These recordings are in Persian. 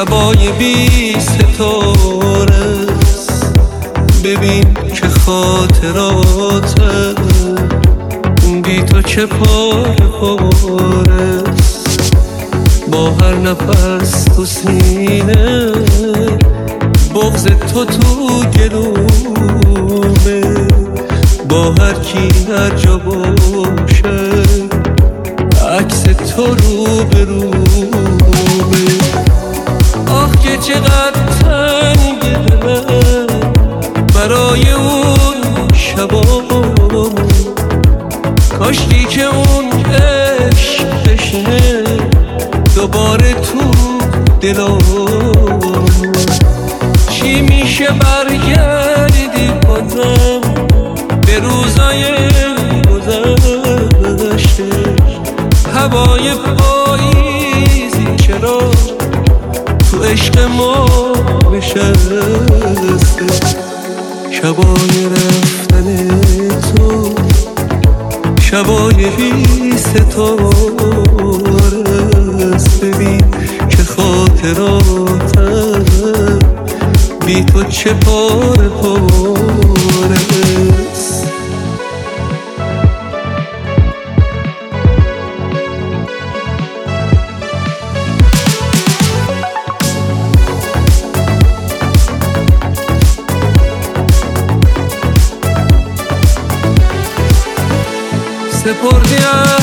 شبای بی ستاره است، ببین که خاطرات بی تو چه پاره پاره است. با هر نفس تو سینه بغض تو گلومه، با هر کی هر جا باشه عکس تو رو به رومه. آخ که چقدر تنگه دلم برای اون شبامون، کاشکی که اون عشق بشینه دوباره تو دلم. چی میشه برگردی بازم به روزای گذشته؟ هوای پاییزی چرا تو عشق ما نشسته؟ شبای رفتن تو شبای بی ستاره است، ببین که خاطراتم بی تو چه پاره پاره است. سپردی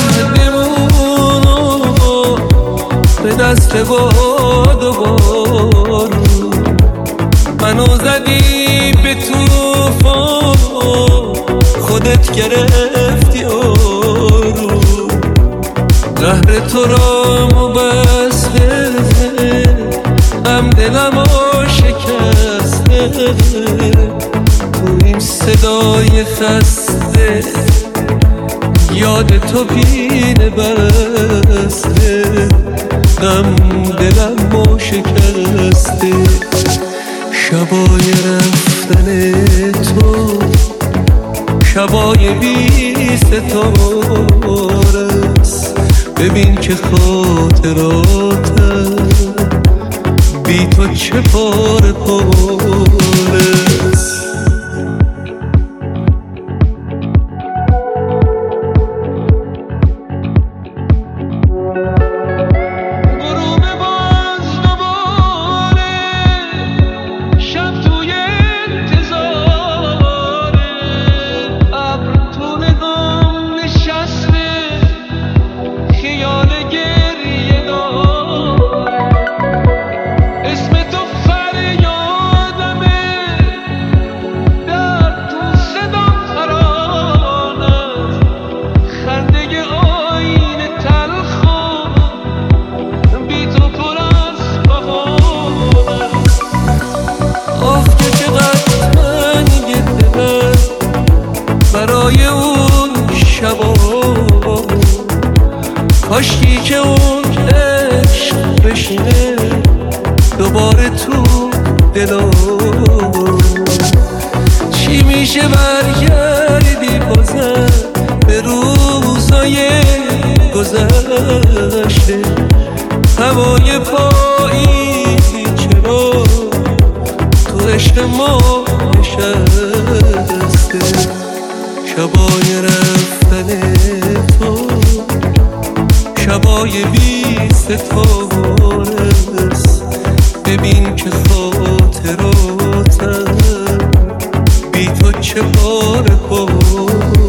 عهدمونو به دست باد و بارون، منو زدی به توفان خودت گرفتی آروم. قهر تو را مبسته غم دلمو شکسته، تو این صدای خسته یاد تو پینه بسته، غم دلمو شکسته. شبای رفتن تو شبای بی ستاره است، ببین که خاطراتم بی تو چه پاره پاره است. برای اون شبا کاشکی که اون عشق بشینه دوباره تو دلم. چی میشه برگردی بازم به روزای گذشته؟ هوای پاییزی چرا تو عشق ما نشسته؟ شبای رفتن تو شبای بی ستاره است، ببین که خاطراتم بی تو چه پاره پاره